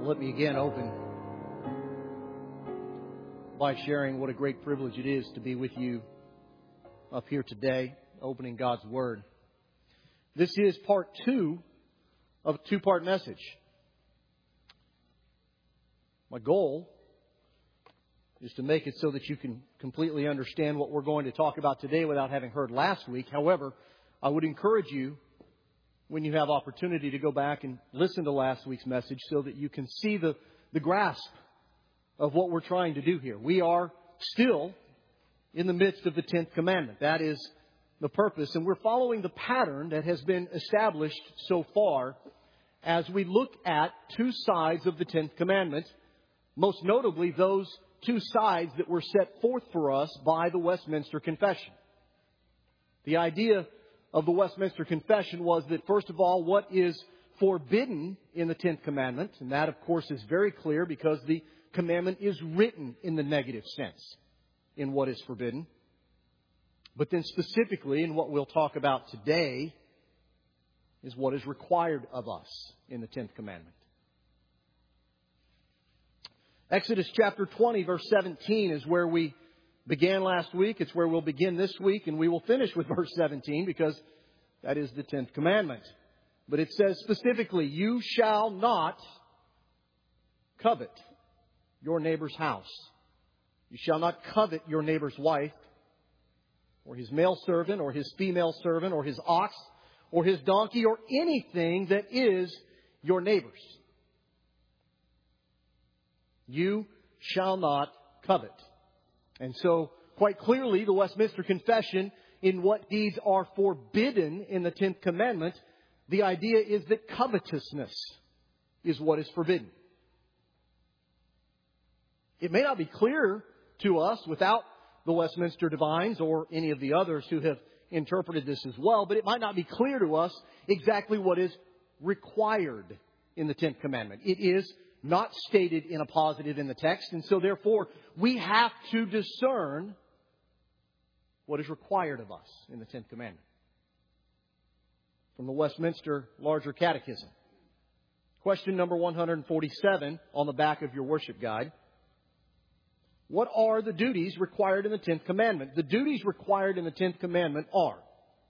Let me again open by sharing what a great privilege it is to be with you up here today, opening God's Word. This is part 2 of a 2-part message. My goal is to make it so that you can completely understand what we're going to talk about today without having heard last week. However, I would encourage you, when you have opportunity, to go back and listen to last week's message so that you can see the grasp of what we're trying to do here. We are still in the midst of the 10th commandment. That is the purpose. And we're following the pattern that has been established so far as we look at two sides of the 10th commandment, most notably those two sides that were set forth for us by the Westminster Confession. The idea of the Westminster Confession was that, first of all, what is forbidden in the 10th commandment, and that, of course, is very clear because the commandment is written in the negative sense in what is forbidden. But then specifically, in what we'll talk about today, is what is required of us in the 10th commandment. Exodus chapter 20, verse 17 is where we began last week. It's where we'll begin this week, and we will finish with verse 17 because that is the 10th commandment. But it says specifically, you shall not covet your neighbor's house. You shall not covet your neighbor's wife, or his male servant, or his female servant, or his ox, or his donkey, or anything that is your neighbor's. You shall not covet. And so, quite clearly, the Westminster Confession, in what deeds are forbidden in the 10th commandment, the idea is that covetousness is what is forbidden. It may not be clear to us without the Westminster Divines or any of the others who have interpreted this as well, but it might not be clear to us exactly what is required in the 10th commandment. It is not stated in a positive in the text, and so therefore we have to discern what is required of us in the 10th commandment. From the Westminster Larger Catechism. Question number 147 on the back of your worship guide. What are the duties required in the 10th commandment? The duties required in the 10th commandment are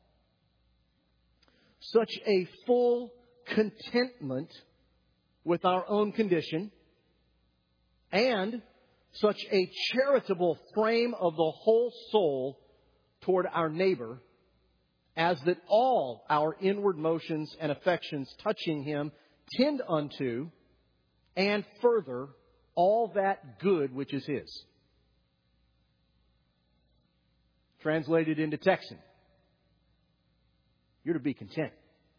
such a full contentment with our own condition, and such a charitable frame of the whole soul toward our neighbor, as that all our inward motions and affections touching him tend unto, and further, all that good which is his. Translated into Texan, you're to be content.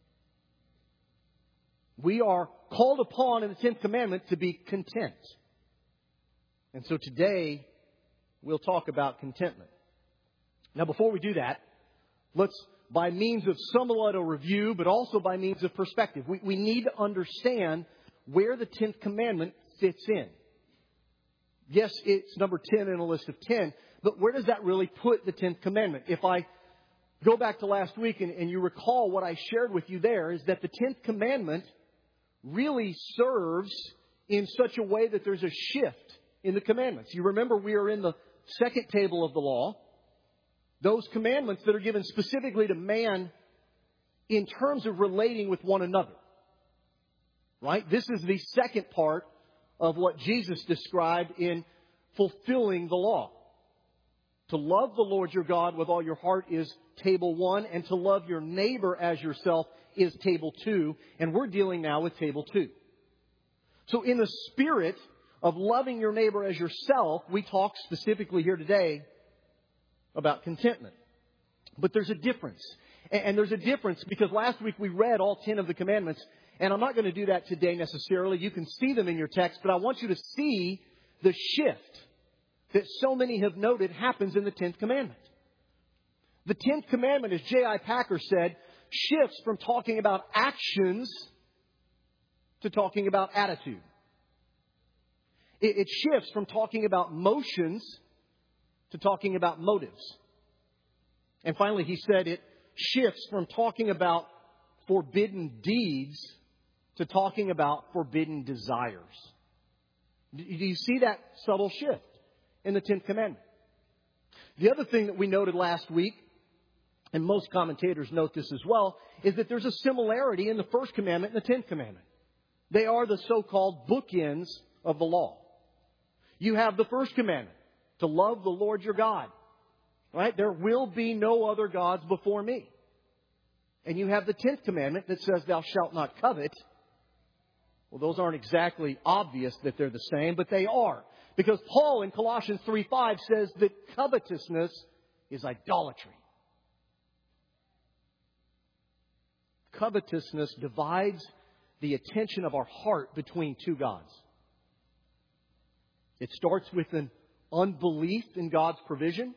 We are called upon in the 10th commandment to be content. And so today, we'll talk about contentment. Now, before we do that, let's, by means of somewhat a review, but also by means of perspective, we need to understand where the 10th commandment fits in. Yes, it's number 10 in a list of 10, but where does that really put the 10th commandment? If I go back to last week and you recall what I shared with you there, is that the 10th commandment really serves in such a way that there's a shift in the commandments. You remember we are in the second table of the law. Those commandments that are given specifically to man in terms of relating with one another. Right? This is the second part of what Jesus described in fulfilling the law. To love the Lord your God with all your heart is table 1, and to love your neighbor as yourself is table 2, and we're dealing now with table 2. So in the spirit of loving your neighbor as yourself, we talk specifically here today about contentment. But there's a difference. And there's a difference because last week we read all 10 of the commandments, and I'm not going to do that today necessarily. You can see them in your text, but I want you to see the shift that so many have noted happens in the 10th commandment. The 10th commandment, as J.I. Packer said, shifts from talking about actions to talking about attitude. It shifts from talking about motions to talking about motives. And finally, he said it shifts from talking about forbidden deeds to talking about forbidden desires. Do you see that subtle shift in the 10th commandment? The other thing that we noted last week, and most commentators note this as well, is that there's a similarity in the first commandment and the 10th commandment. They are the so-called bookends of the law. You have the first commandment, to love the Lord your God. Right? There will be no other gods before me. And you have the 10th commandment that says, thou shalt not covet. Well, those aren't exactly obvious that they're the same, but they are. Because Paul in Colossians 3:5 says that covetousness is idolatry. Covetousness divides the attention of our heart between two gods. It starts with an unbelief in God's provision,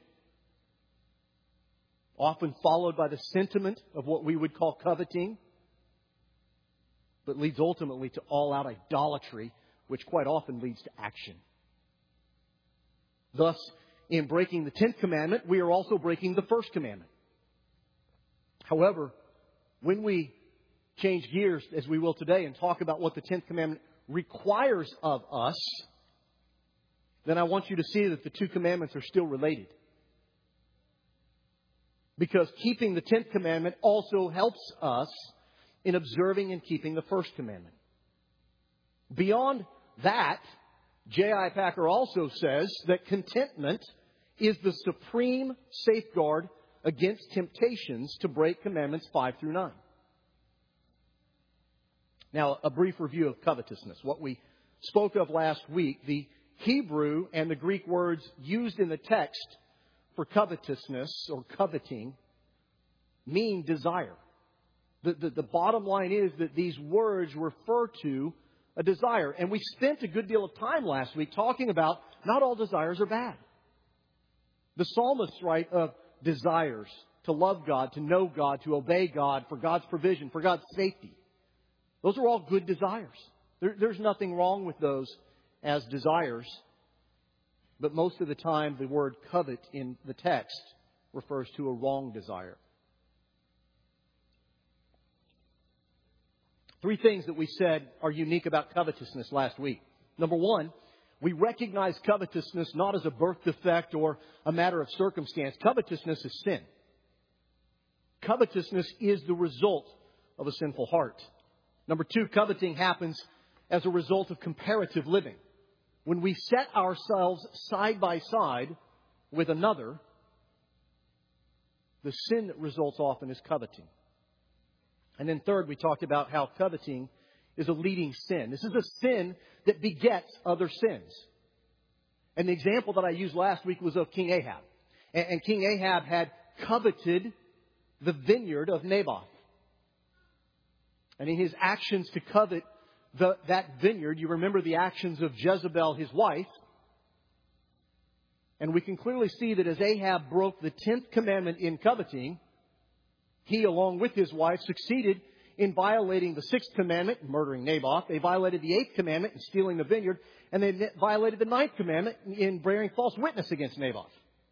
often followed by the sentiment of what we would call coveting, but leads ultimately to all-out idolatry, which quite often leads to action. Thus, in breaking the 10th commandment, we are also breaking the first commandment. However, when we change gears, as we will today, and talk about what the 10th commandment requires of us, then I want you to see that the two commandments are still related. Because keeping the 10th commandment also helps us in observing and keeping the first commandment. Beyond that, J.I. Packer also says that contentment is the supreme safeguard against temptations to break commandments 5 through 9. Now, a brief review of covetousness. What we spoke of last week, the Hebrew and the Greek words used in the text for covetousness or coveting mean desire. The bottom line is that these words refer to a desire. And we spent a good deal of time last week talking about not all desires are bad. The psalmists write of desires to love God, to know God, to obey God, for God's provision, for God's safety. Those are all good desires. There's nothing wrong with those as desires. But most of the time, the word covet in the text refers to a wrong desire. Three things that we said are unique about covetousness last week. Number one, we recognize covetousness not as a birth defect or a matter of circumstance. Covetousness is sin. Covetousness is the result of a sinful heart. Number two, coveting happens as a result of comparative living. When we set ourselves side by side with another, the sin that results often is coveting. And then third, we talked about how coveting is a leading sin. This is a sin that begets other sins. And the example that I used last week was of King Ahab. And King Ahab had coveted the vineyard of Naboth. And in his actions to covet that vineyard, you remember the actions of Jezebel, his wife. And we can clearly see that as Ahab broke the 10th commandment in coveting, he, along with his wife, succeeded in violating the 6th commandment, murdering Naboth. They violated the 8th commandment in stealing the vineyard. And they violated the 9th commandment in bearing false witness against Naboth.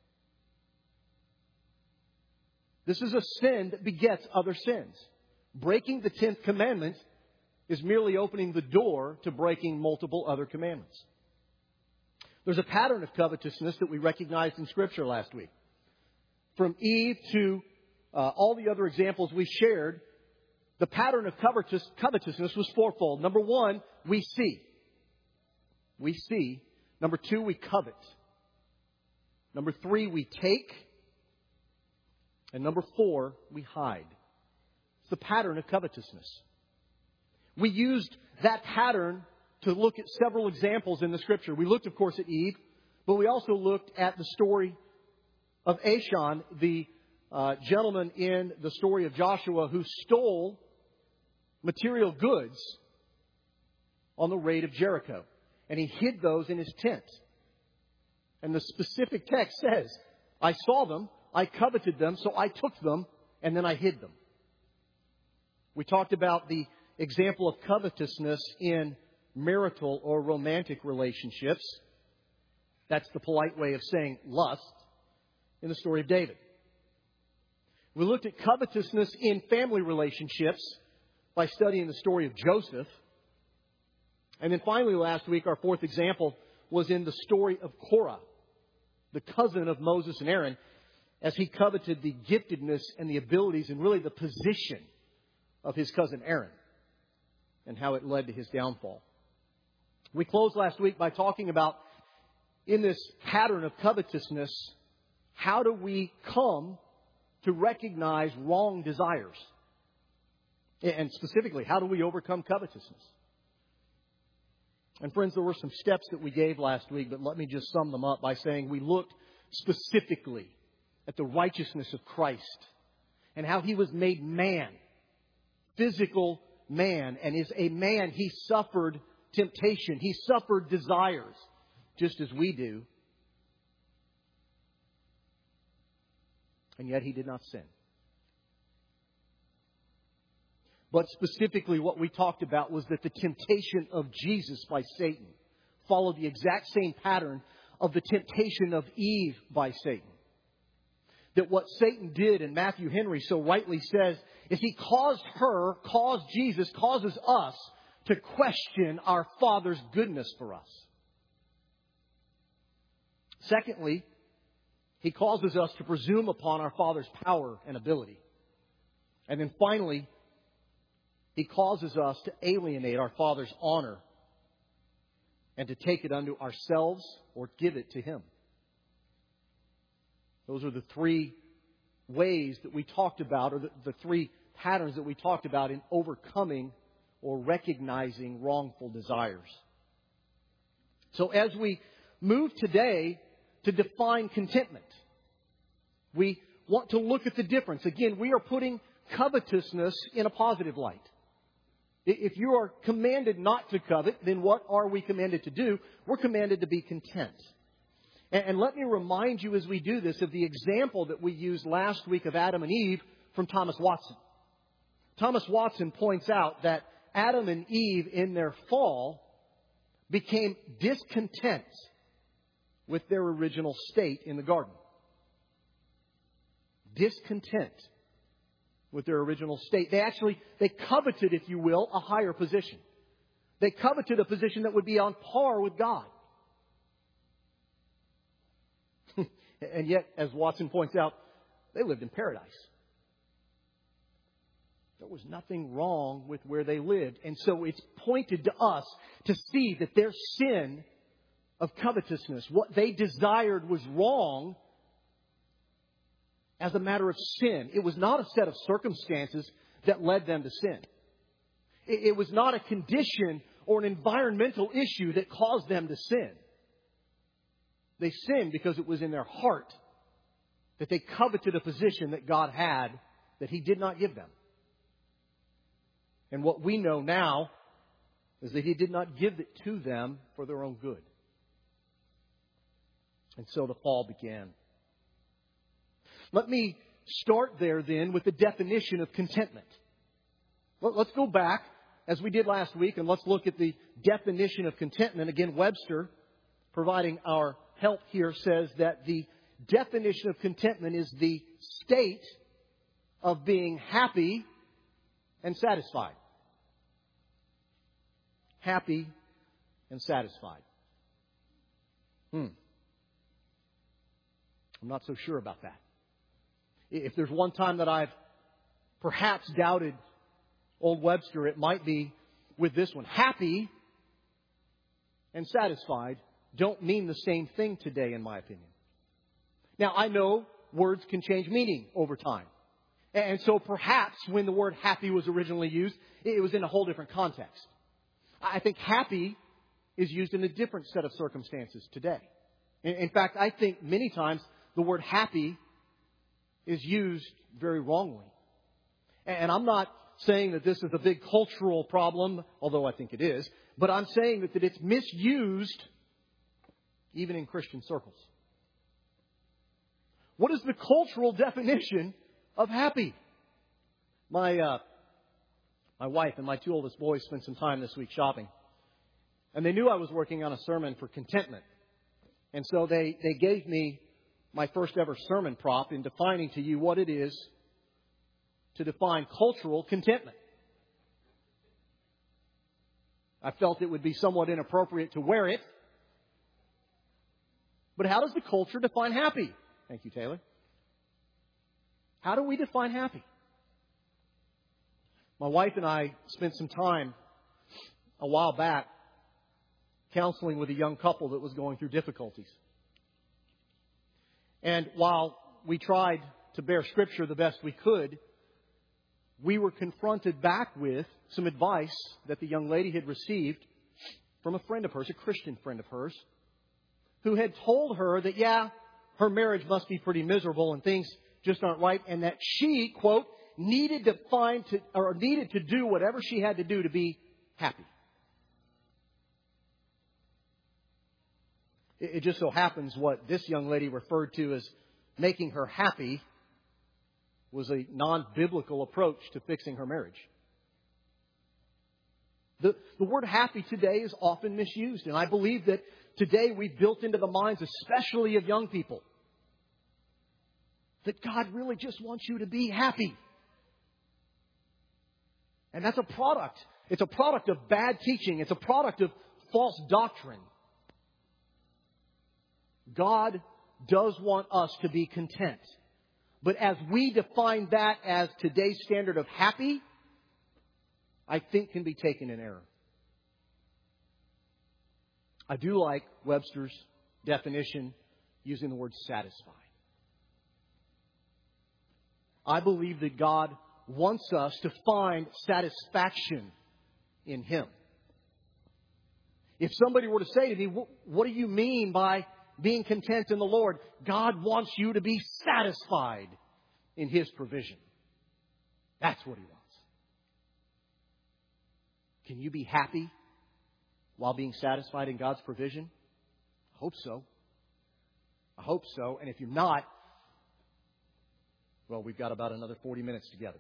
This is a sin that begets other sins. Breaking the 10th commandment is merely opening the door to breaking multiple other commandments. There's a pattern of covetousness that we recognized in Scripture last week. From Eve to all the other examples we shared, the pattern of covetousness was fourfold. Number one, we see. We see. Number two, we covet. Number three, we take. And number four, we hide. It's the pattern of covetousness. We used that pattern to look at several examples in the Scripture. We looked, of course, at Eve, but we also looked at the story of Achan, the gentleman in the story of Joshua who stole material goods on the raid of Jericho. And he hid those in his tent. And the specific text says, I saw them, I coveted them, so I took them, and then I hid them. We talked about the example of covetousness in marital or romantic relationships. That's the polite way of saying lust in the story of David. We looked at covetousness in family relationships by studying the story of Joseph. And then finally last week, our fourth example was in the story of Korah, the cousin of Moses and Aaron, as he coveted the giftedness and the abilities and really the position of his cousin Aaron and how it led to his downfall. We closed last week by talking about, in this pattern of covetousness, how do we come to recognize wrong desires? And specifically, how do we overcome covetousness? And friends, there were some steps that we gave last week, but let me just sum them up by saying we looked specifically at the righteousness of Christ and how He was made man, physical man. And as a man, He suffered temptation. He suffered desires, just as we do. And yet He did not sin. But specifically what we talked about was that the temptation of Jesus by Satan followed the exact same pattern of the temptation of Eve by Satan. That what Satan did, and Matthew Henry so rightly says, is he caused Jesus, causes us to question our Father's goodness for us. Secondly, he causes us to presume upon our Father's power and ability. And then finally, He causes us to alienate our Father's honor and to take it unto ourselves or give it to Him. Those are the three ways that we talked about, or the three patterns that we talked about in overcoming or recognizing wrongful desires. So as we move today to define contentment, we want to look at the difference. Again, we are putting covetousness in a positive light. If you are commanded not to covet, then what are we commanded to do? We're commanded to be content. And let me remind you as we do this of the example that we used last week of Adam and Eve from Thomas Watson. Thomas Watson points out that Adam and Eve in their fall became discontent with their original state in the garden. Discontent with their original state. They coveted, if you will, a higher position. They coveted a position that would be on par with God. And yet, as Watson points out, they lived in paradise. There was nothing wrong with where they lived. And so it's pointed to us to see that their sin of covetousness, what they desired was wrong as a matter of sin. It was not a set of circumstances that led them to sin. It was not a condition or an environmental issue that caused them to sin. They sinned because it was in their heart that they coveted a position that God had that He did not give them. And what we know now is that He did not give it to them for their own good. And so the fall began. Let me start there then with the definition of contentment. Let's go back, as we did last week, and let's look at the definition of contentment. Again, Webster, providing our help here, says that the definition of contentment is the state of being happy and satisfied. Happy and satisfied. I'm not so sure about that. If there's one time that I've perhaps doubted Old Webster, it might be with this one. Happy and satisfied don't mean the same thing today, in my opinion. Now, I know words can change meaning over time. And so perhaps when the word happy was originally used, it was in a whole different context. I think happy is used in a different set of circumstances today. In fact, I think many times the word happy is used very wrongly. And I'm not saying that this is a big cultural problem, although I think it is, but I'm saying that it's misused even in Christian circles. What is the cultural definition of happy? My wife and my two oldest boys spent some time this week shopping. And they knew I was working on a sermon for contentment. And so they gave me my first ever sermon prop in defining to you what it is to define cultural contentment. I felt it would be somewhat inappropriate to wear it. But how does the culture define happy? Thank you, Taylor. How do we define happy? My wife and I spent some time a while back counseling with a young couple that was going through difficulties. And while we tried to bear Scripture the best we could, we were confronted back with some advice that the young lady had received from a friend of hers, a Christian friend of hers, who had told her that, yeah, her marriage must be pretty miserable and things just aren't right, and that she, quote, needed to do whatever she had to do to be happy. It just so happens what this young lady referred to as making her happy was a non-biblical approach to fixing her marriage. The word happy today is often misused, and I believe that today we've built into the minds, especially of young people, that God really just wants you to be happy. And that's a product. It's a product of bad teaching. It's a product of false doctrine. God does want us to be content. But as we define that as today's standard of happy, I think can be taken in error. I do like Webster's definition using the word satisfied. I believe that God wants us to find satisfaction in Him. If somebody were to say to me, what do you mean by being content in the Lord? God wants you to be satisfied in His provision. That's what He wants. Can you be happy while being satisfied in God's provision? I hope so. I hope so. And if you're not, well, we've got about another 40 minutes together.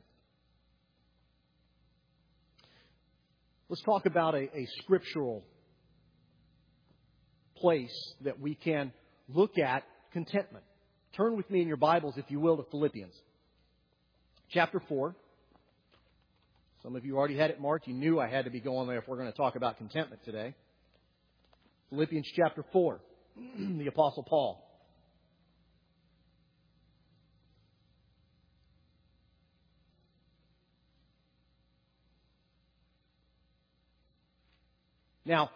Let's talk about a scriptural place that we can look at contentment. Turn with me in your Bibles, if you will, to Philippians. Chapter 4. Some of you already had it marked. You knew I had to be going there if we're going to talk about contentment today. Philippians chapter 4. The Apostle Paul. Now,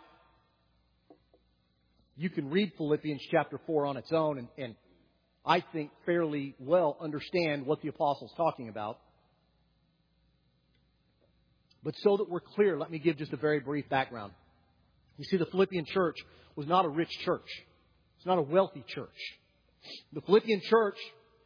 you can read Philippians chapter 4 on its own and I think fairly well understand what the Apostle's talking about. But so that we're clear, let me give just a very brief background. You see, the Philippian church was not a rich church. It's not a wealthy church. The Philippian church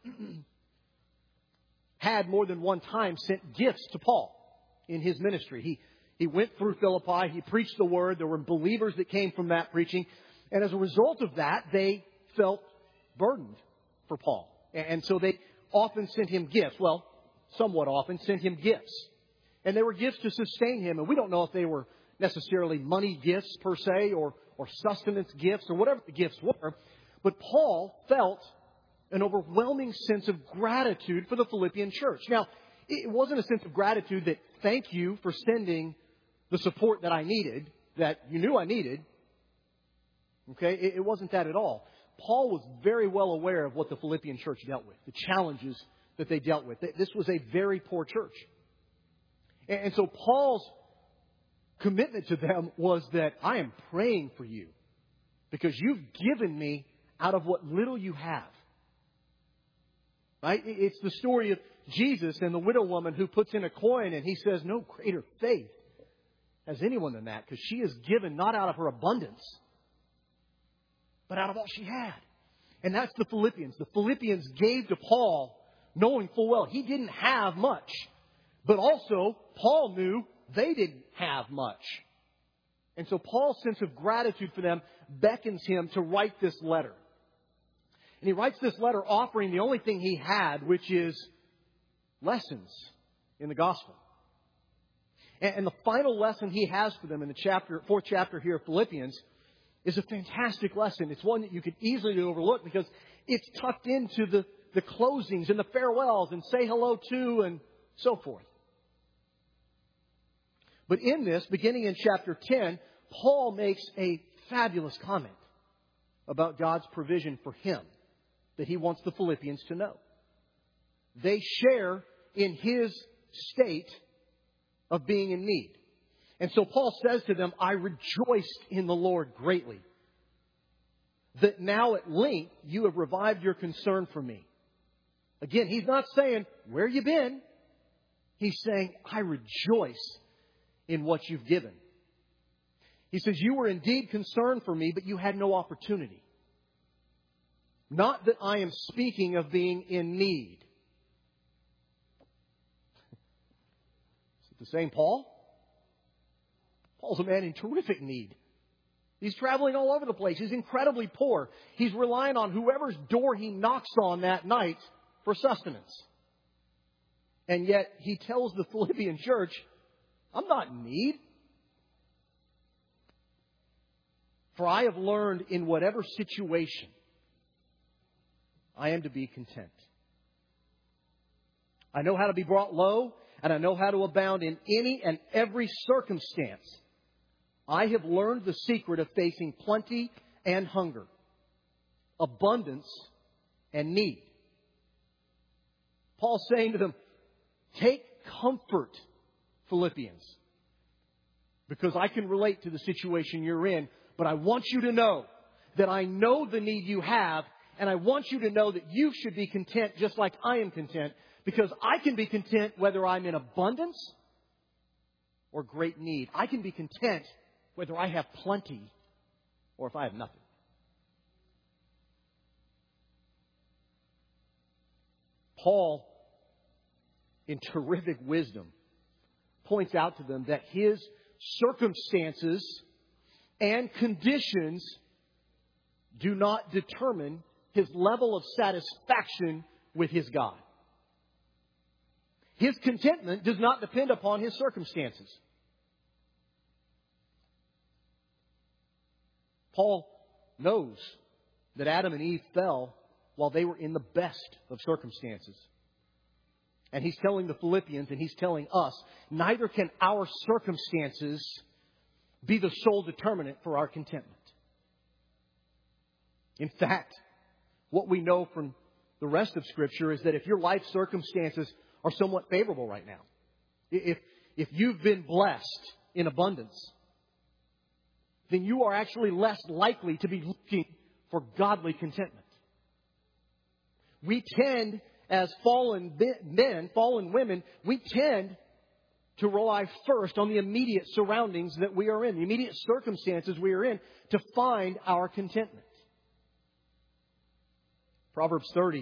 had more than one time sent gifts to Paul in his ministry. He went through Philippi. He preached the word. There were believers that came from that preaching. And as a result of that, they felt burdened for Paul. And so they often sent him gifts. Well, somewhat often sent him gifts. And they were gifts to sustain him. And we don't know if they were necessarily money gifts per se or sustenance gifts or whatever the gifts were. But Paul felt an overwhelming sense of gratitude for the Philippian church. Now, it wasn't a sense of gratitude that thank you for sending the support that I needed, that you knew I needed. Okay, it wasn't that at all. Paul was very well aware of what the Philippian church dealt with, the challenges that they dealt with. This was a very poor church. And so Paul's commitment to them was that I am praying for you because you've given me out of what little you have. Right? It's the story of Jesus and the widow woman who puts in a coin and he says, no greater faith has anyone than that, because she has given not out of her abundance, but out of all she had. And that's the Philippians. The Philippians gave to Paul knowing full well he didn't have much. But also, Paul knew they didn't have much. And so Paul's sense of gratitude for them beckons him to write this letter. And he writes this letter offering the only thing he had, which is lessons in the gospel. And the final lesson he has for them in the fourth chapter here of Philippians is a fantastic lesson. It's one that you could easily overlook because it's tucked into the closings and the farewells and say hello to and so forth. But in this, beginning in chapter 10, Paul makes a fabulous comment about God's provision for him that he wants the Philippians to know. They share in his state of being in need. And so Paul says to them, I rejoiced in the Lord greatly, that now at length you have revived your concern for me. Again, he's not saying, where you been? He's saying, I rejoice in what you've given. He says, you were indeed concerned for me, but you had no opportunity. Not that I am speaking of being in need. Is it the same Paul? Paul's a man in terrific need. He's traveling all over the place. He's incredibly poor. He's relying on whoever's door he knocks on that night for sustenance. And yet he tells the Philippian church, I'm not in need. For I have learned in whatever situation I am to be content. I know how to be brought low, and I know how to abound in any and every circumstance. I have learned the secret of facing plenty and hunger, abundance and need. Paul's saying to them, take comfort, Philippians, because I can relate to the situation you're in, but I want you to know that I know the need you have, and I want you to know that you should be content just like I am content, because I can be content whether I'm in abundance or great need. I can be content whether I have plenty or if I have nothing. Paul, in terrific wisdom, points out to them that his circumstances and conditions do not determine his level of satisfaction with his God. His contentment does not depend upon his circumstances. Paul knows that Adam and Eve fell while they were in the best of circumstances. And he's telling the Philippians, and he's telling us, neither can our circumstances be the sole determinant for our contentment. In fact, what we know from the rest of Scripture is that if your life circumstances are somewhat favorable right now, if you've been blessed in abundance, then you are actually less likely to be looking for godly contentment. We tend, as fallen men, fallen women, we tend to rely first on the immediate surroundings that we are in, the immediate circumstances we are in, to find our contentment. Proverbs 30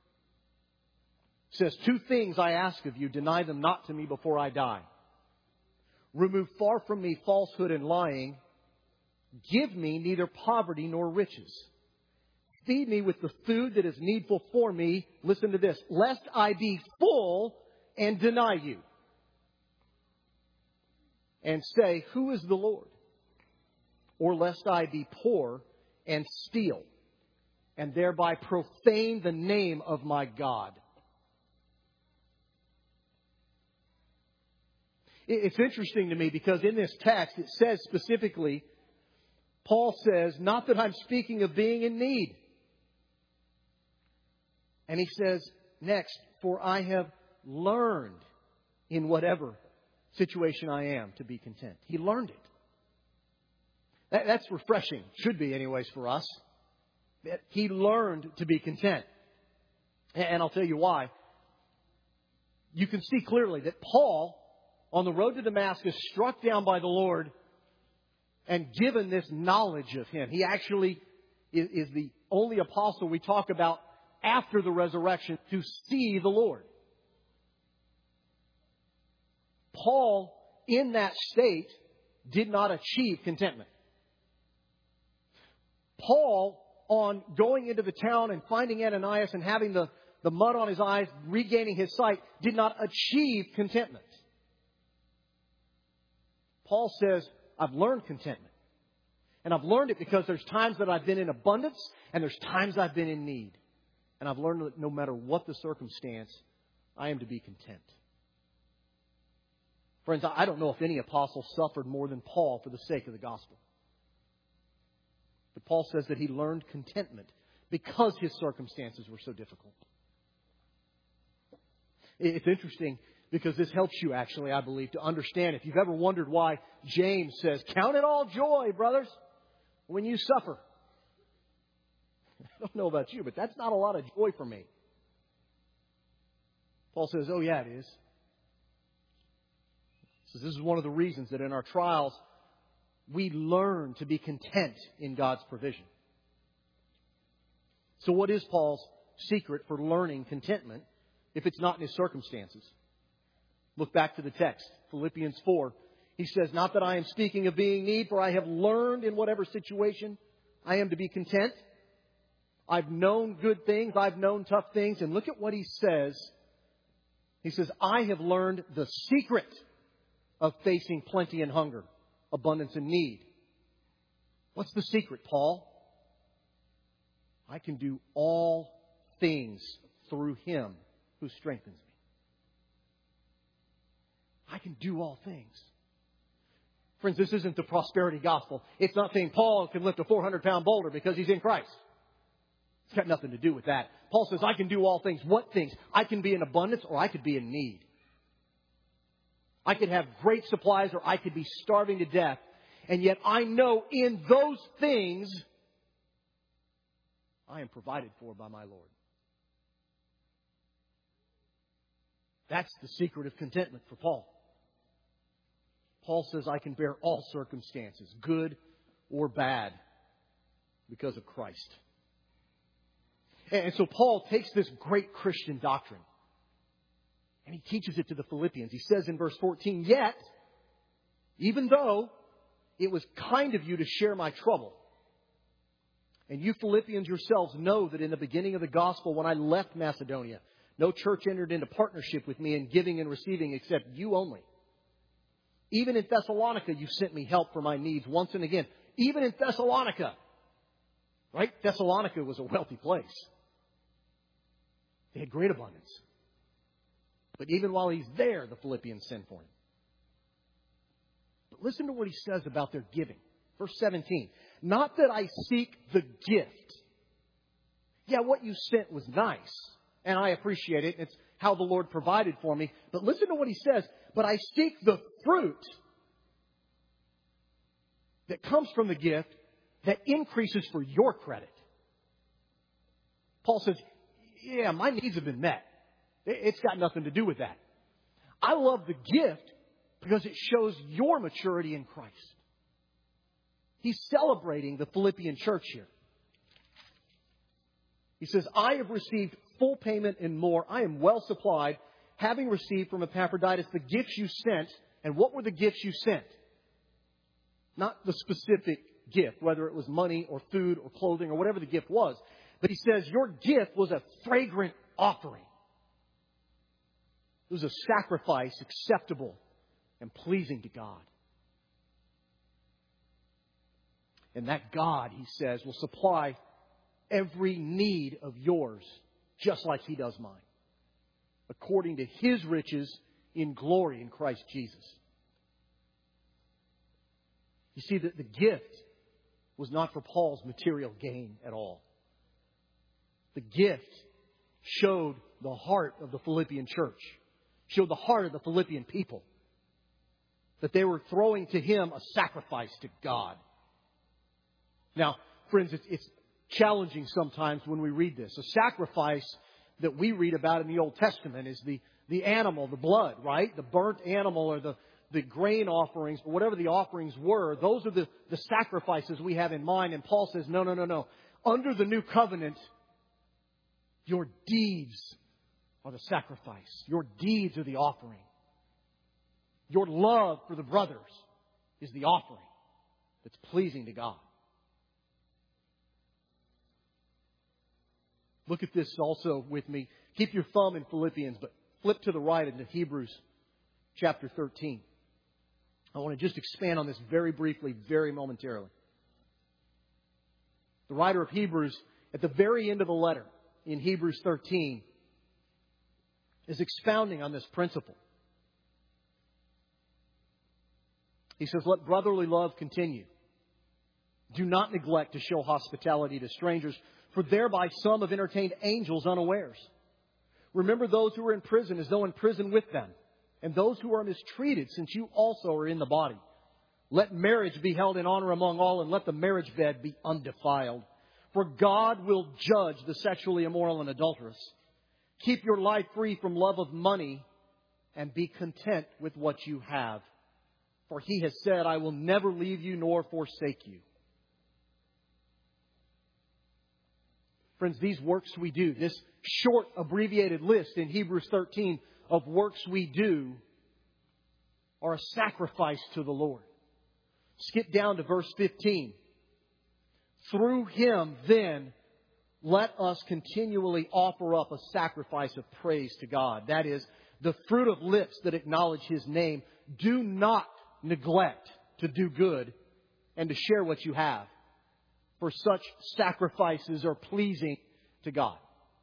says, 2 things I ask of you, deny them not to me before I die. Remove far from me falsehood and lying. Give me neither poverty nor riches. Feed me with the food that is needful for me. Listen to this. Lest I be full and deny you. And say, who is the Lord? Or lest I be poor and steal, and thereby profane the name of my God. It's interesting to me because in this text it says specifically, Paul says, not that I'm speaking of being in need. And he says next, for I have learned in whatever situation I am to be content. He learned it. That's refreshing. Should be anyways for us. That he learned to be content. And I'll tell you why. You can see clearly that Paul, on the road to Damascus, struck down by the Lord and given this knowledge of Him. He actually is the only apostle we talk about after the resurrection to see the Lord. Paul, in that state, did not achieve contentment. Paul, on going into the town and finding Ananias and having the mud on his eyes, regaining his sight, did not achieve contentment. Paul says, I've learned contentment. And I've learned it because there's times that I've been in abundance and there's times I've been in need. And I've learned that no matter what the circumstance, I am to be content. Friends, I don't know if any apostle suffered more than Paul for the sake of the gospel. But Paul says that he learned contentment because his circumstances were so difficult. It's interesting because this helps you, actually, I believe, to understand. If you've ever wondered why James says, "Count it all joy, brothers, when you suffer." I don't know about you, but that's not a lot of joy for me. Paul says, oh yeah, it is. He says this is one of the reasons that in our trials, we learn to be content in God's provision. So what is Paul's secret for learning contentment if it's not in his circumstances? Look back to the text, Philippians 4. He says, "Not that I am speaking of being in need, for I have learned in whatever situation I am to be content. I've known good things, I've known tough things." And look at what he says. He says, "I have learned the secret of facing plenty and hunger, abundance and need." What's the secret, Paul? I can do all things through Him who strengthens me. I can do all things. Friends, this isn't the prosperity gospel. It's not saying Paul can lift a 400-pound boulder because he's in Christ. It's got nothing to do with that. Paul says, I can do all things. What things? I can be in abundance or I could be in need. I could have great supplies or I could be starving to death. And yet I know in those things I am provided for by my Lord. That's the secret of contentment for Paul. Paul says, I can bear all circumstances, good or bad, because of Christ. And so Paul takes this great Christian doctrine and he teaches it to the Philippians. He says in verse 14, "Yet, even though it was kind of you to share my trouble, and you Philippians yourselves know that in the beginning of the gospel, when I left Macedonia, no church entered into partnership with me in giving and receiving except you only. Even in Thessalonica, you sent me help for my needs once and again." Even in Thessalonica. Right? Thessalonica was a wealthy place. They had great abundance. But even while he's there, the Philippians send for him. But listen to what he says about their giving. Verse 17. "Not that I seek the gift." Yeah, what you sent was nice. And I appreciate it. It's how the Lord provided for me. But listen to what he says. "But I seek the fruit that comes from the gift that increases for your credit." Paul says, yeah, my needs have been met. It's got nothing to do with that. I love the gift because it shows your maturity in Christ. He's celebrating the Philippian church here. He says, "I have received full payment and more. I am well supplied, having received from Epaphroditus the gifts you sent." And what were the gifts you sent? Not the specific gift, whether it was money or food or clothing or whatever the gift was. But he says, your gift was a fragrant offering. It was a sacrifice acceptable and pleasing to God. And that God, he says, will supply every need of yours just like He does mine, according to His riches in glory in Christ Jesus. You see, that the gift was not for Paul's material gain at all. The gift showed the heart of the Philippian church, showed the heart of the Philippian people, that they were throwing to him a sacrifice to God. Now, friends, it's challenging sometimes when we read this. A sacrifice that we read about in the Old Testament is the animal, the blood, right? The burnt animal or the grain offerings, or whatever the offerings were. Those are the sacrifices we have in mind. And Paul says, no. Under the new covenant, your deeds are the sacrifice. Your deeds are the offering. Your love for the brothers is the offering that's pleasing to God. Look at this also with me. Keep your thumb in Philippians, but flip to the right into Hebrews chapter 13. I want to just expand on this very briefly, very momentarily. The writer of Hebrews, at the very end of the letter, in Hebrews 13, is expounding on this principle. He says, let brotherly love continue. Do not neglect to show hospitality to strangers, for thereby some have entertained angels unawares. Remember those who are in prison as though in prison with them, and those who are mistreated, since you also are in the body. Let marriage be held in honor among all, and let the marriage bed be undefiled. For God will judge the sexually immoral and adulterous. Keep your life free from love of money, and be content with what you have. For He has said, I will never leave you nor forsake you. Friends, these works we do, this short abbreviated list in Hebrews 13 of works we do, are a sacrifice to the Lord. Skip down to verse 15. Through Him, then, let us continually offer up a sacrifice of praise to God. That is, the fruit of lips that acknowledge His name. Do not neglect to do good and to share what you have, for such sacrifices are pleasing to God.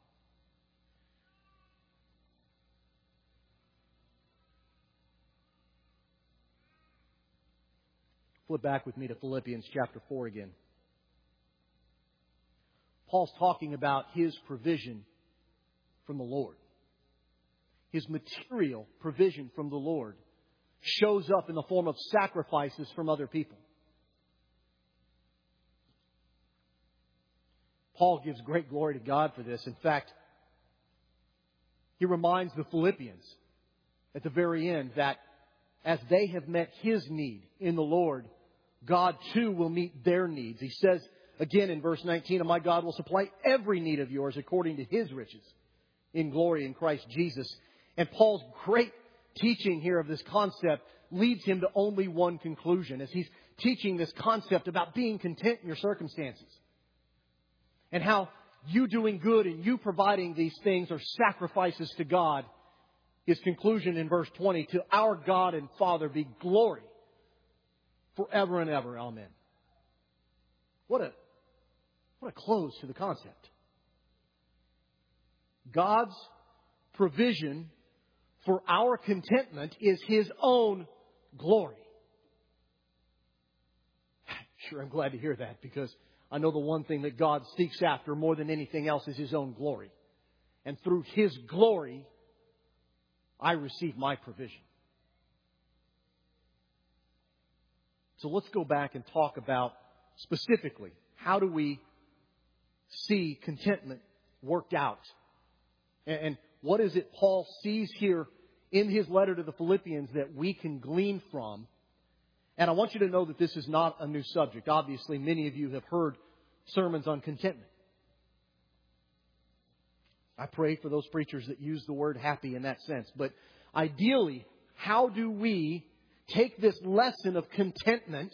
Flip back with me to Philippians chapter 4 again. Paul's talking about his provision from the Lord. His material provision from the Lord shows up in the form of sacrifices from other people. Paul gives great glory to God for this. In fact, he reminds the Philippians at the very end that as they have met His need in the Lord, God too will meet their needs. He says again in verse 19, and my God will supply every need of yours according to His riches in glory in Christ Jesus. And Paul's great teaching here of this concept leads him to only one conclusion as he's teaching this concept about being content in your circumstances. And how you doing good and you providing these things are sacrifices to God. His conclusion in verse 20, to our God and Father be glory forever and ever. Amen. What a close to the concept. God's provision for our contentment is His own glory. Sure, I'm glad to hear that, because I know the one thing that God seeks after more than anything else is His own glory. And through His glory, I receive my provision. So let's go back and talk about specifically, how do we see contentment worked out? And what is it Paul sees here in his letter to the Philippians that we can glean from? And I want you to know that this is not a new subject. Obviously, many of you have heard sermons on contentment. I pray for those preachers that use the word happy in that sense. But ideally, how do we take this lesson of contentment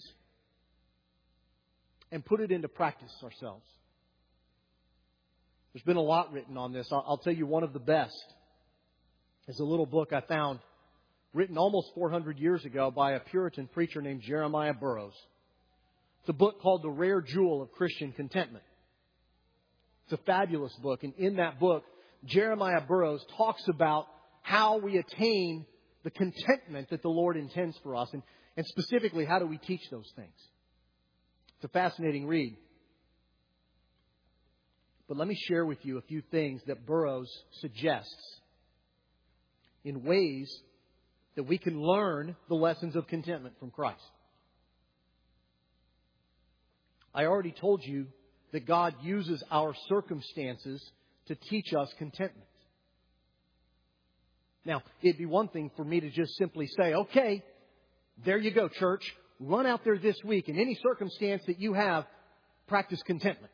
and put it into practice ourselves? There's been a lot written on this. I'll tell you one of the best is a little book I found written almost 400 years ago by a Puritan preacher named Jeremiah Burroughs. It's a book called The Rare Jewel of Christian Contentment. It's a fabulous book. And in that book, Jeremiah Burroughs talks about how we attain the contentment that the Lord intends for us. And specifically, how do we teach those things? It's a fascinating read. But let me share with you a few things that Burroughs suggests in ways that we can learn the lessons of contentment from Christ. I already told you that God uses our circumstances to teach us contentment. Now, it'd be one thing for me to just simply say, okay, there you go, church. Run out there this week. In any circumstance that you have, practice contentment.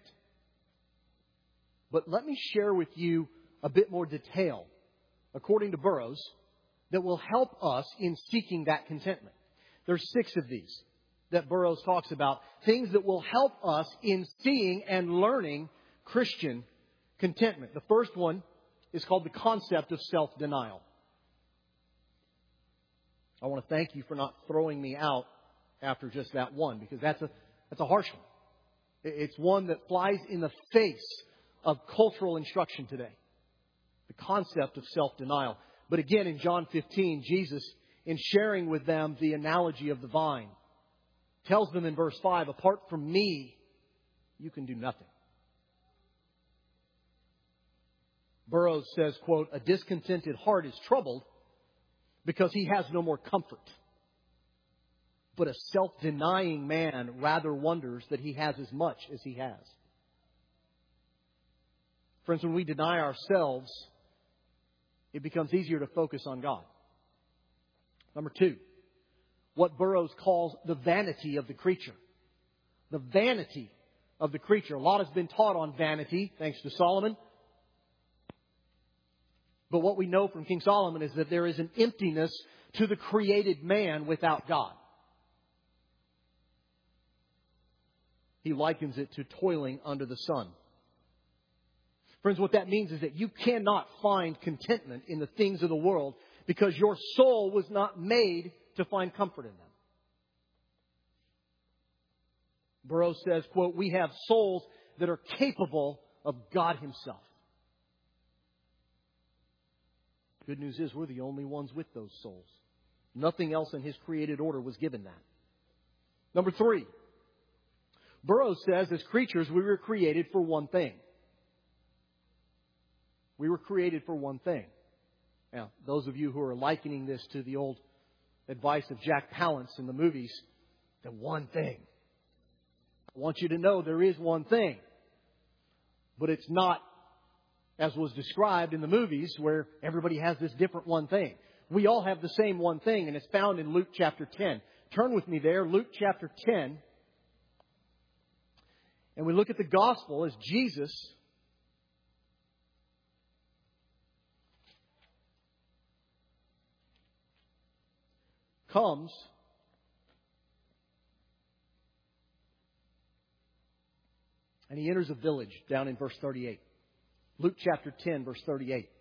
But let me share with you a bit more detail, according to Burroughs, that will help us in seeking that contentment. There's 6 of these that Burroughs talks about. Things that will help us in seeing and learning Christian contentment. The first one is called the concept of self-denial. I want to thank you for not throwing me out after just that one, because that's a harsh one. It's one that flies in the face of cultural instruction today. The concept of self-denial. But again, in John 15, Jesus, in sharing with them the analogy of the vine, tells them in verse 5, apart from me, you can do nothing. Burroughs says, quote, a discontented heart is troubled because he has no more comfort. But a self-denying man rather wonders that he has as much as he has. Friends, when we deny ourselves, it becomes easier to focus on God. Number 2, what Burroughs calls the vanity of the creature. The vanity of the creature. A lot has been taught on vanity, thanks to Solomon. But what we know from King Solomon is that there is an emptiness to the created man without God. He likens it to toiling under the sun. Friends, what that means is that you cannot find contentment in the things of the world because your soul was not made to find comfort in them. Burroughs says, quote, we have souls that are capable of God Himself. Good news is we're the only ones with those souls. Nothing else in His created order was given that. Number 3, Burroughs says as creatures we were created for one thing. We were created for one thing. Now, those of you who are likening this to the old advice of Jack Palance in the movies, the one thing. I want you to know there is one thing. But it's not as was described in the movies where everybody has this different one thing. We all have the same one thing, and it's found in Luke chapter 10. Turn with me there, Luke chapter 10. And we look at the gospel as Jesus comes and He enters a village down in verse 38. Luke chapter 10, verse 38.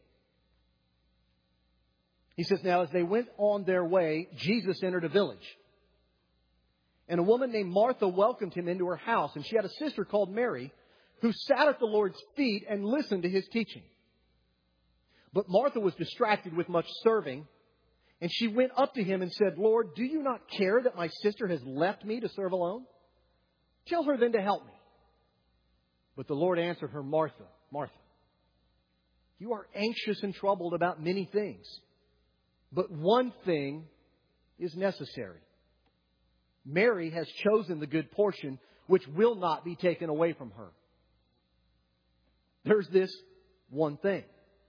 He says, now as they went on their way, Jesus entered a village. And a woman named Martha welcomed Him into her house. And she had a sister called Mary who sat at the Lord's feet and listened to His teaching. But Martha was distracted with much serving. And she went up to Him and said, Lord, do you not care that my sister has left me to serve alone? Tell her then to help me. But the Lord answered her, Martha, Martha, you are anxious and troubled about many things. But one thing is necessary. Mary has chosen the good portion, which will not be taken away from her. There's this one thing.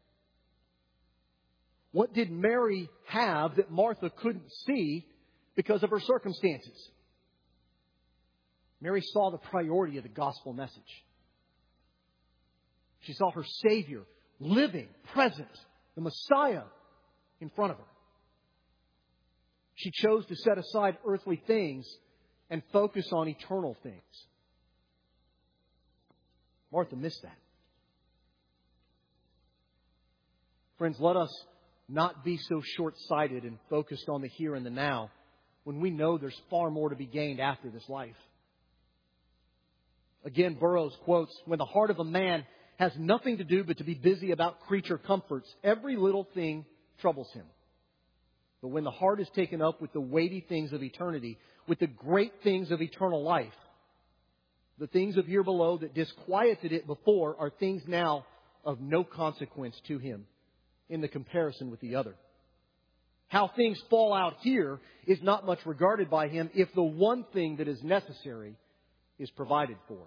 What did Mary have that Martha couldn't see because of her circumstances? Mary saw the priority of the gospel message. She saw her Savior living, present, the Messiah in front of her. She chose to set aside earthly things and focus on eternal things. Martha missed that. Friends, let us not be so short-sighted and focused on the here and the now when we know there's far more to be gained after this life. Again, Burroughs quotes, when the heart of a man has nothing to do but to be busy about creature comforts, every little thing troubles him. But when the heart is taken up with the weighty things of eternity, with the great things of eternal life, the things of here below that disquieted it before are things now of no consequence to him in the comparison with the other. How things fall out here is not much regarded by him if the one thing that is necessary is provided for.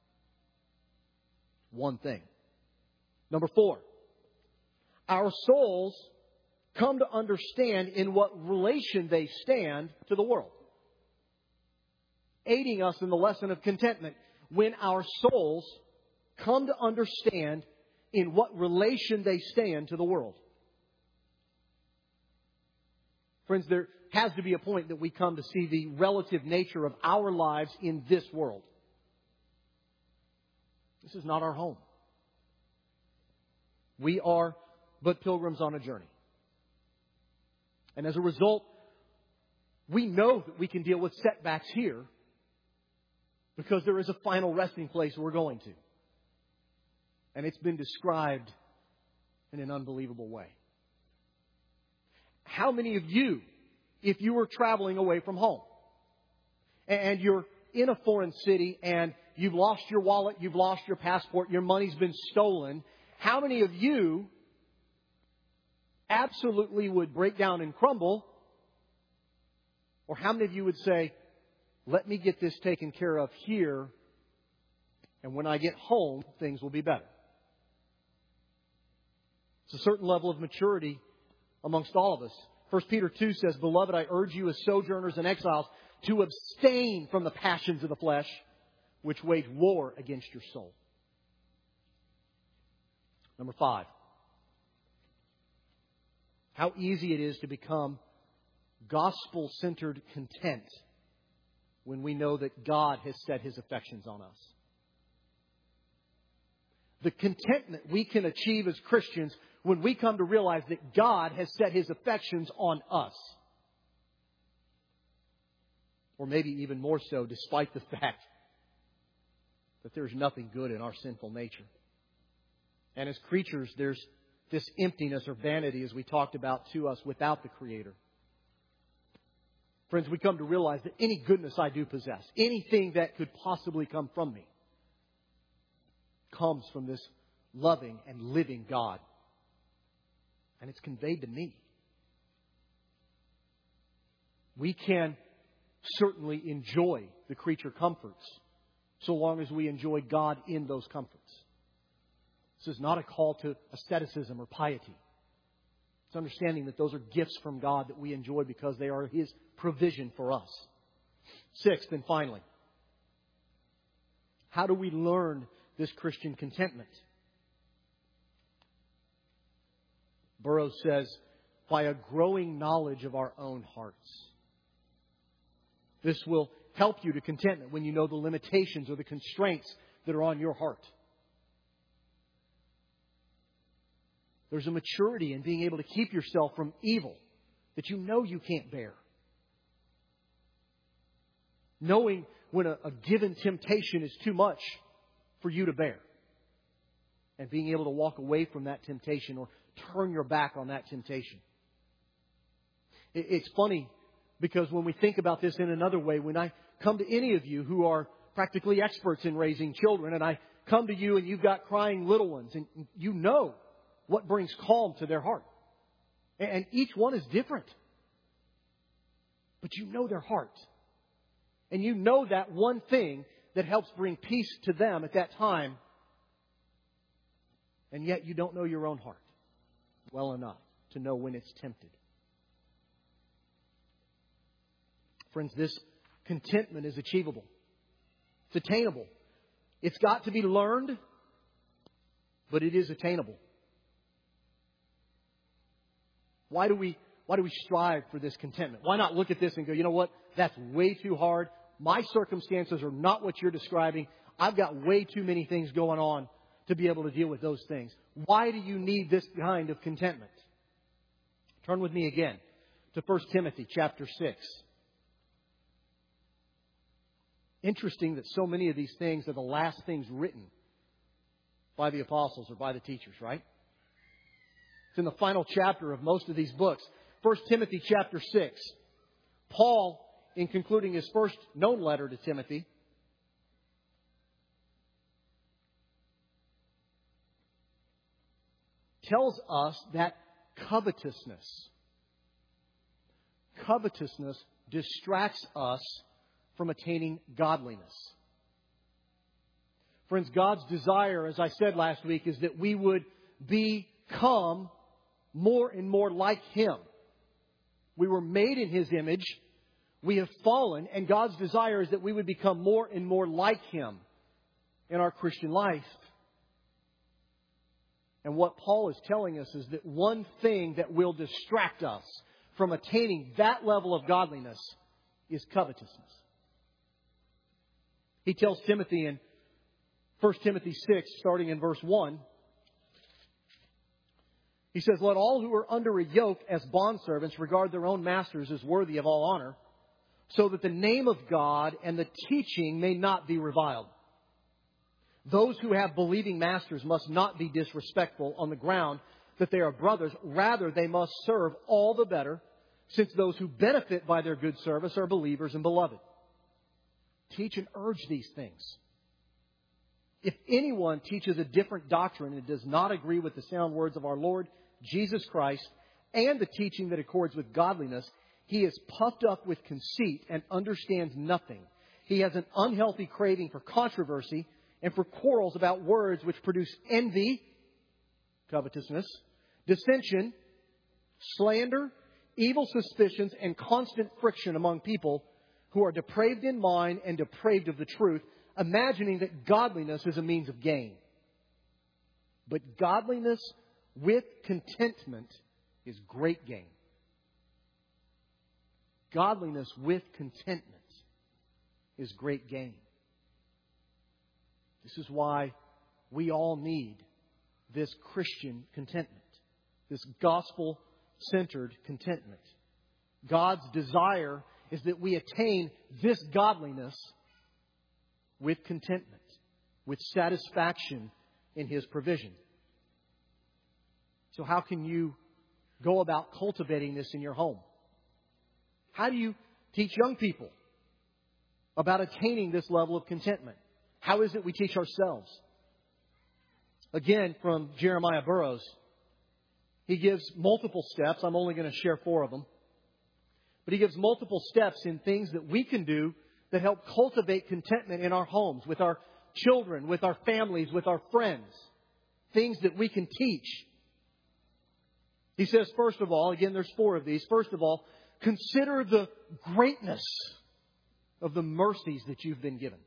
One thing. Number 4, our souls come to understand in what relation they stand to the world. Aiding us in the lesson of contentment when our souls come to understand in what relation they stand to the world. Friends, there has to be a point that we come to see the relative nature of our lives in this world. This is not our home. We are but pilgrims on a journey. And as a result, we know that we can deal with setbacks here because there is a final resting place we're going to. And it's been described in an unbelievable way. How many of you, if you were traveling away from home, and you're in a foreign city and you've lost your wallet, you've lost your passport, your money's been stolen, how many of you absolutely would break down and crumble? Or how many of you would say, let me get this taken care of here, and when I get home, things will be better? It's a certain level of maturity amongst all of us. 1 Peter 2 says, Beloved, I urge you as sojourners and exiles to abstain from the passions of the flesh, which wage war against your soul. Number 5. How easy it is to become gospel-centered content when we know that God has set His affections on us. The contentment we can achieve as Christians when we come to realize that God has set His affections on us. Or maybe even more so, despite the fact that there's nothing good in our sinful nature. And as creatures, there's this emptiness or vanity, as we talked about, to us without the Creator. Friends, we come to realize that any goodness I do possess, anything that could possibly come from me, comes from this loving and living God. And it's conveyed to me. We can certainly enjoy the creature comforts so long as we enjoy God in those comforts. This is not a call to asceticism or piety. It's understanding that those are gifts from God that we enjoy because they are His provision for us. Sixth and finally, how do we learn this Christian contentment? Burroughs says, by a growing knowledge of our own hearts. This will help you to contentment when you know the limitations or the constraints that are on your heart. There's a maturity in being able to keep yourself from evil that you know you can't bear. Knowing when a given temptation is too much for you to bear. And being able to walk away from that temptation or turn your back on that temptation. It's funny because when we think about this in another way, when I come to any of you who are practically experts in raising children, and I come to you and you've got crying little ones, and you know what brings calm to their heart. And each one is different. But you know their heart. And you know that one thing that helps bring peace to them at that time. And yet you don't know your own heart well enough to know when it's tempted. Friends, this contentment is achievable. It's attainable. It's got to be learned, but it is attainable. Why do we strive for this contentment? Why not look at this and go, you know what? That's way too hard. My circumstances are not what you're describing. I've got way too many things going on to be able to deal with those things. Why do you need this kind of contentment? Turn with me again to 1 Timothy chapter 6. Interesting that so many of these things are the last things written by the apostles or by the teachers, right? It's in the final chapter of most of these books. 1 Timothy chapter 6. Paul, in concluding his first known letter to Timothy, tells us that covetousness distracts us from attaining godliness. Friends, God's desire, as I said last week, is that we would become more and more like Him. We were made in His image. We have fallen, and God's desire is that we would become more and more like Him in our Christian life. And what Paul is telling us is that one thing that will distract us from attaining that level of godliness is covetousness. He tells Timothy in 1 Timothy 6, starting in verse 1, he says, Let all who are under a yoke as bondservants regard their own masters as worthy of all honor, so that the name of God and the teaching may not be reviled. Those who have believing masters must not be disrespectful on the ground that they are brothers. Rather, they must serve all the better, since those who benefit by their good service are believers and beloved. teach and urge these things. If anyone teaches a different doctrine and does not agree with the sound words of our Lord Jesus Christ and the teaching that accords with godliness, he is puffed up with conceit and understands nothing. He has an unhealthy craving for controversy and for quarrels about words which produce envy, covetousness, dissension, slander, evil suspicions, and constant friction among people who are depraved in mind and depraved of the truth, imagining that godliness is a means of gain. But godliness with contentment is great gain. Godliness with contentment is great gain. This is why we all need this Christian contentment, this gospel-centered contentment. God's desire is that we attain this godliness with contentment, with satisfaction in His provision. So how can you go about cultivating this in your home? How do you teach young people about attaining this level of contentment? How is it we teach ourselves? Again, from Jeremiah Burroughs, he gives multiple steps. I'm only going to share 4 of them. But he gives multiple steps in things that we can do that help cultivate contentment in our homes, with our children, with our families, with our friends. Things that we can teach. He says, first of all, again, there's 4 of these. First of all, consider the greatness of the mercies that you've been given.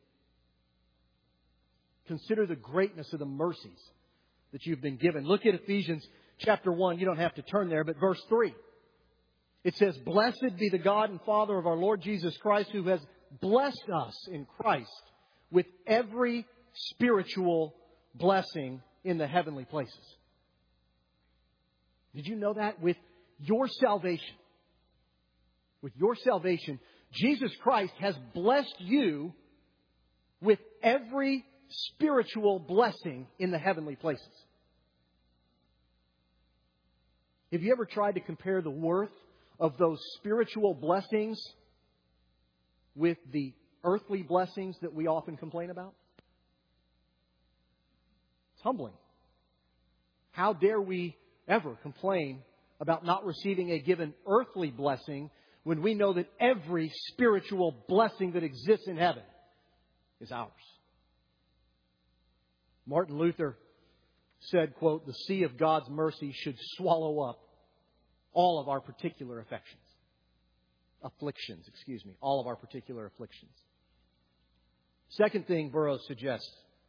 Consider the greatness of the mercies that you've been given. Look at Ephesians chapter 1. You don't have to turn there, but verse 3. It says, "Blessed be the God and Father of our Lord Jesus Christ, who has blessed us in Christ with every spiritual blessing in the heavenly places." Did you know that? With your salvation, Jesus Christ has blessed you with every spiritual blessing in the heavenly places. Have you ever tried to compare the worth of those spiritual blessings with the earthly blessings that we often complain about? It's humbling. How dare we ever complain about not receiving a given earthly blessing when we know that every spiritual blessing that exists in heaven is ours? Martin Luther said, quote, "The sea of God's mercy should swallow up all of our particular all of our particular afflictions." Second thing Burroughs suggests,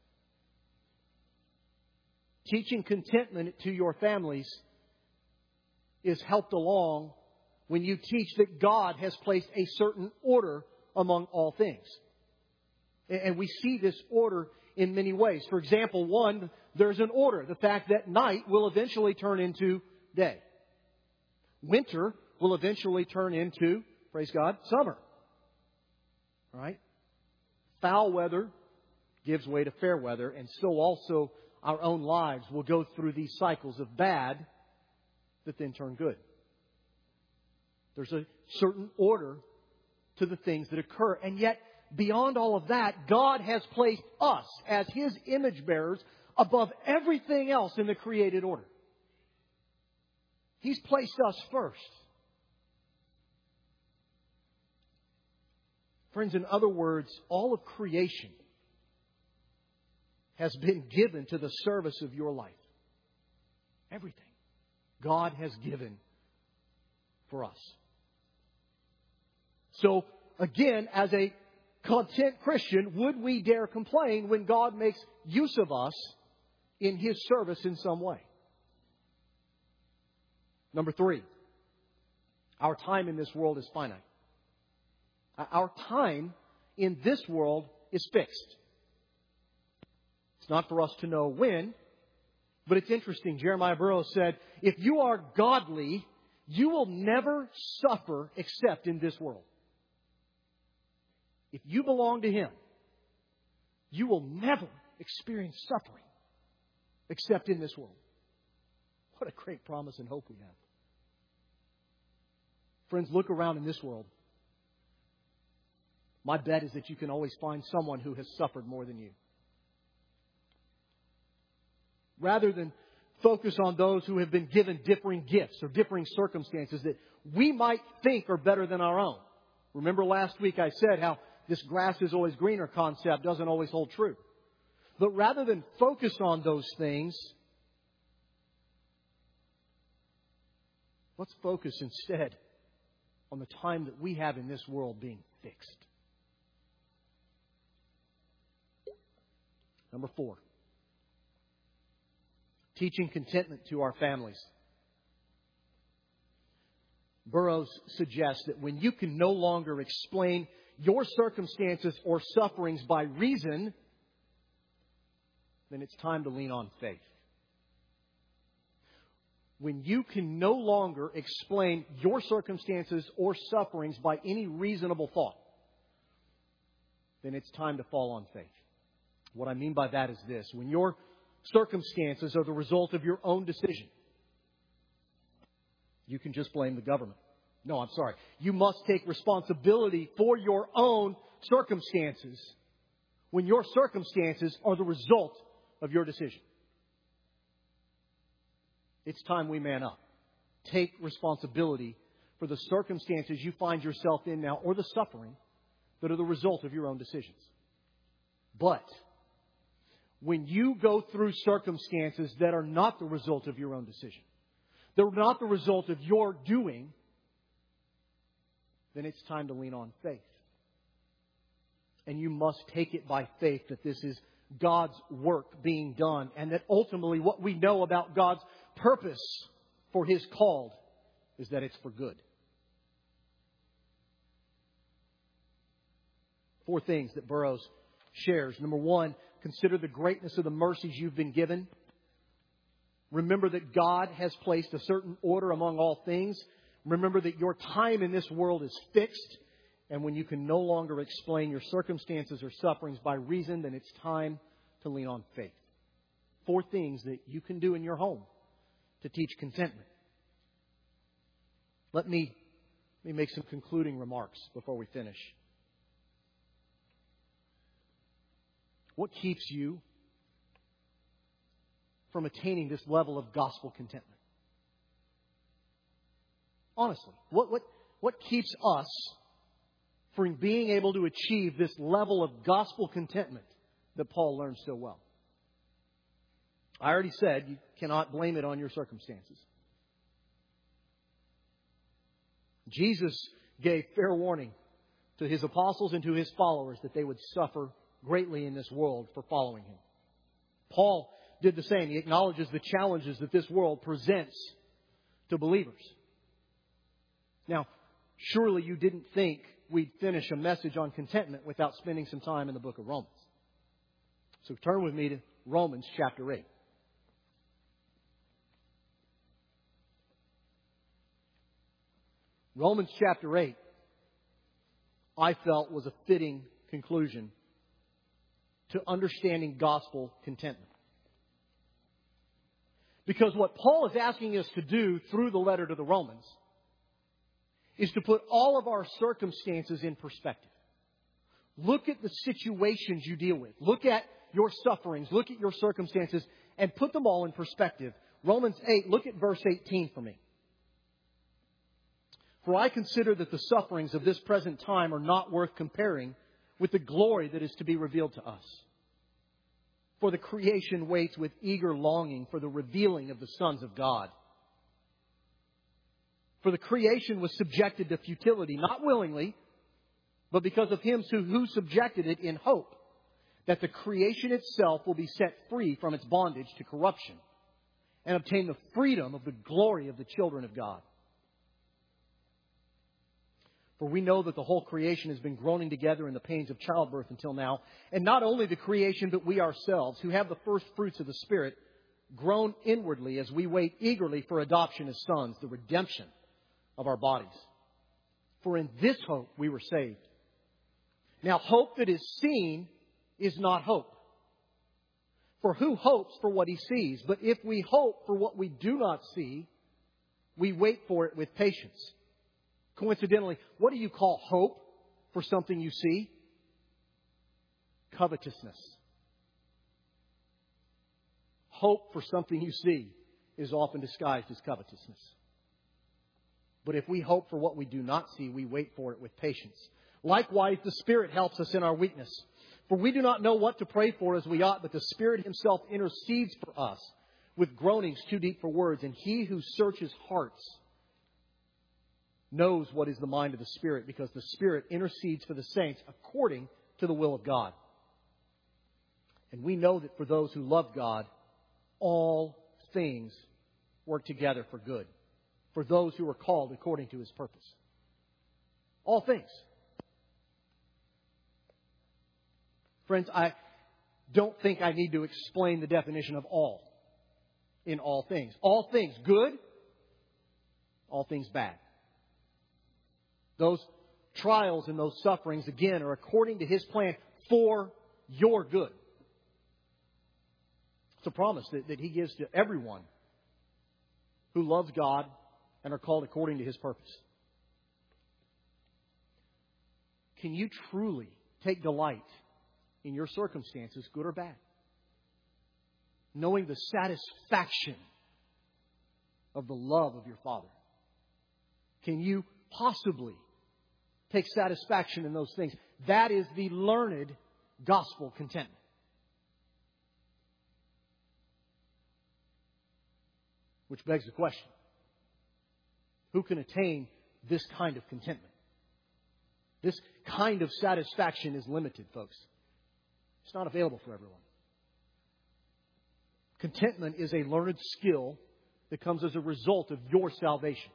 teaching contentment to your families is helped along when you teach that God has placed a certain order among all things. And we see this order in many ways. For example, one, there's an order. The fact that night will eventually turn into day. Winter will eventually turn into, praise God, summer. All right? Foul weather gives way to fair weather, and so also our own lives will go through these cycles of bad that then turn good. There's a certain order to the things that occur. And yet, beyond all of that, God has placed us as His image bearers above everything else in the created order. He's placed us first. Friends, in other words, all of creation has been given to the service of your life. Everything God has given for us. So, again, as a content Christian, would we dare complain when God makes use of us in His service in some way? Number 3, our time in this world is finite. Our time in this world is fixed. It's not for us to know when, but it's interesting. Jeremiah Burroughs said, if you are godly, you will never suffer except in this world. If you belong to Him, you will never experience suffering except in this world. What a great promise and hope we have. Friends, look around in this world. my bet is that you can always find someone who has suffered more than you. Rather than focus on those who have been given differing gifts or differing circumstances that we might think are better than our own. Remember last week I said how this grass is always greener concept doesn't always hold true. But rather than focus on those things, let's focus instead on the time that we have in this world being fixed. Number 4. Teaching contentment to our families. Burroughs suggests that when you can no longer explain your circumstances or sufferings by reason, then it's time to lean on faith. When you can no longer explain your circumstances or sufferings by any reasonable thought, then it's time to fall on faith. What I mean by that is this. When your circumstances are the result of your own decision, you can just blame the government. No, I'm sorry. You must take responsibility for your own circumstances when your circumstances are the result of your decision. It's time we man up. Take responsibility for the circumstances you find yourself in now or the suffering that are the result of your own decisions. But when you go through circumstances that are not the result of your own decision, they're not the result of your doing, then it's time to lean on faith. And you must take it by faith that this is God's work being done, and that ultimately what we know about God's purpose for His called is that it's for good. 4 things that Burroughs shares. Number 1, consider the greatness of the mercies you've been given. Remember that God has placed a certain order among all things. Remember that your time in this world is fixed. And when you can no longer explain your circumstances or sufferings by reason, then it's time to lean on faith. 4 things that you can do in your home to teach contentment. Let me make some concluding remarks before we finish. What keeps you from attaining this level of gospel contentment? Honestly, what keeps us from being able to achieve this level of gospel contentment that Paul learned so well? I already said you cannot blame it on your circumstances. Jesus gave fair warning to His apostles and to His followers that they would suffer greatly in this world for following Him. Paul did the same. He acknowledges the challenges that this world presents to believers. Now, surely you didn't think we'd finish a message on contentment without spending some time in the book of Romans. So turn with me to Romans chapter 8. Romans chapter 8, I felt, was a fitting conclusion to understanding gospel contentment. Because what Paul is asking us to do through the letter to the Romans is to put all of our circumstances in perspective. Look at the situations you deal with. Look at your sufferings. Look at your circumstances and put them all in perspective. Romans 8, look at verse 18 for me. For I consider that the sufferings of this present time are not worth comparing with the glory that is to be revealed to us. For the creation waits with eager longing for the revealing of the sons of God. For the creation was subjected to futility, not willingly, but because of Him who subjected it in hope that the creation itself will be set free from its bondage to corruption and obtain the freedom of the glory of the children of God. For we know that the whole creation has been groaning together in the pains of childbirth until now. And not only the creation, but we ourselves, who have the first fruits of the Spirit, groan inwardly as we wait eagerly for adoption as sons, the redemption of our bodies. For in this hope we were saved. Now hope that is seen is not hope. For who hopes for what he sees? But if we hope for what we do not see, we wait for it with patience. Coincidentally, what do you call hope for something you see? covetousness. Hope for something you see is often disguised as covetousness. But if we hope for what we do not see, we wait for it with patience. Likewise, the Spirit helps us in our weakness. For we do not know what to pray for as we ought, but the Spirit Himself intercedes for us with groanings too deep for words. And He who searches hearts knows what is the mind of the Spirit, because the Spirit intercedes for the saints according to the will of God. And we know that for those who love God, all things work together for good, for those who are called according to His purpose. All things. Friends, I don't think I need to explain the definition of all in all things. All things good, all things bad. Those trials and those sufferings, again, are according to His plan for your good. It's a promise that He gives to everyone who loves God and are called according to His purpose. Can you truly take delight in your circumstances, good or bad? Knowing the satisfaction of the love of your Father. Can you possibly take satisfaction in those things? That is the learned gospel contentment. Which begs the question, who can attain this kind of contentment? This kind of satisfaction is limited, folks. It's not available for everyone. Contentment is a learned skill that comes as a result of your salvation.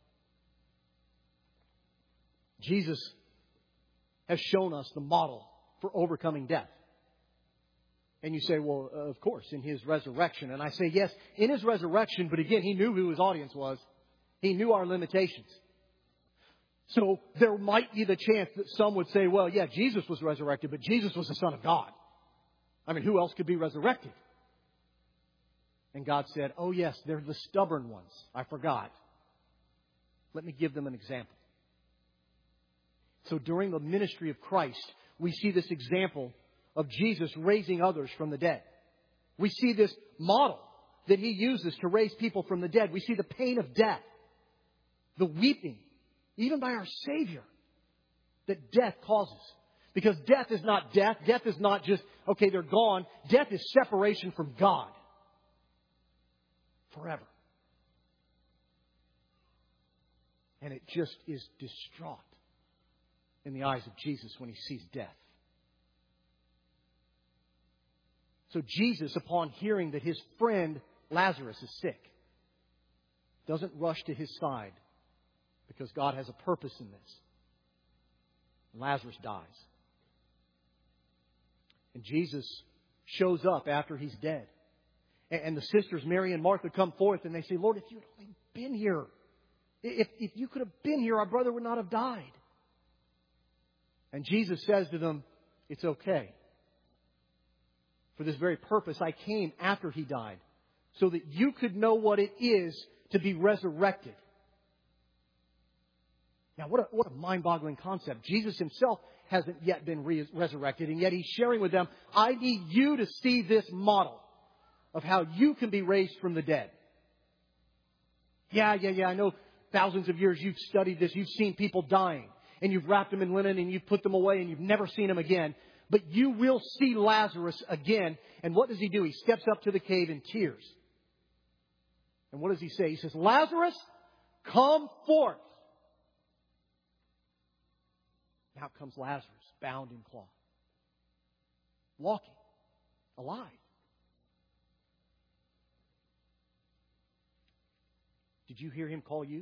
Jesus has shown us the model for overcoming death. And you say, well, of course, in His resurrection. And I say, yes, in His resurrection, but again, He knew who His audience was. He knew our limitations. So there might be the chance that some would say, well, yeah, Jesus was resurrected, but Jesus was the Son of God. I mean, who else could be resurrected? And God said, oh yes, they're the stubborn ones. I forgot. Let me give them an example. So during the ministry of Christ, we see this example of Jesus raising others from the dead. We see this model that He uses to raise people from the dead. We see the pain of death, the weeping, even by our Savior, that death causes. Because death is not death. Death is not just, okay, they're gone. Death is separation from God. Forever. And it just is distraught in the eyes of Jesus when He sees death. So Jesus, upon hearing that His friend Lazarus is sick, doesn't rush to his side because God has a purpose in this. Lazarus dies. And Jesus shows up after He's dead. And the sisters, Mary and Martha, come forth and they say, Lord, if you had only been here, if you could have been here, our brother would not have died. And Jesus says to them, it's okay. For this very purpose, I came after He died, so that you could know what it is to be resurrected. Now, what a mind-boggling concept. Jesus Himself hasn't yet been resurrected, and yet He's sharing with them, I need you to see this model of how you can be raised from the dead. Yeah, I know thousands of years you've studied this. You've seen people dying, and you've wrapped them in linen, and you've put them away, and you've never seen them again. But you will see Lazarus again. And what does He do? He steps up to the cave in tears. And what does He say? He says, Lazarus, come forth. Now comes Lazarus, bound in cloth, walking, alive. Did you hear Him call you?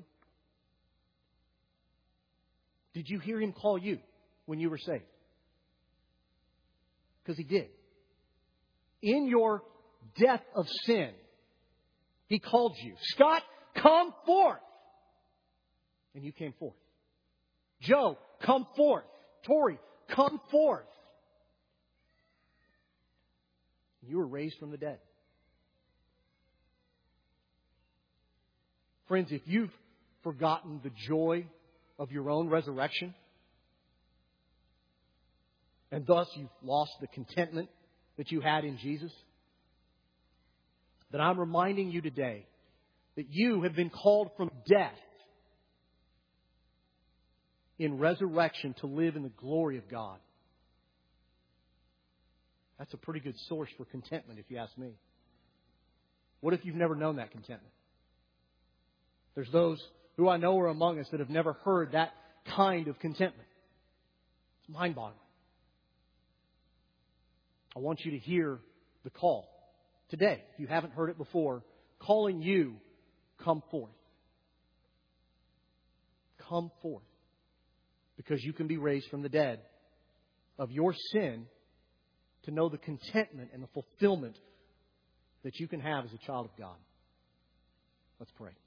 Did you hear Him call you when you were saved? Because He did. In your death of sin, He called you. Scott, come forth. And you came forth. Joe, come forth. Tori, come forth. You were raised from the dead. Friends, if you've forgotten the joy of your own resurrection, and thus you've lost the contentment that you had in Jesus, then I'm reminding you today that you have been called from death in resurrection to live in the glory of God. That's a pretty good source for contentment, if you ask me. What if you've never known that contentment? There's those who I know are among us that have never heard that kind of contentment. It's mind-boggling. I want you to hear the call today, if you haven't heard it before, calling you, come forth. Come forth. Because you can be raised from the dead of your sin to know the contentment and the fulfillment that you can have as a child of God. Let's pray.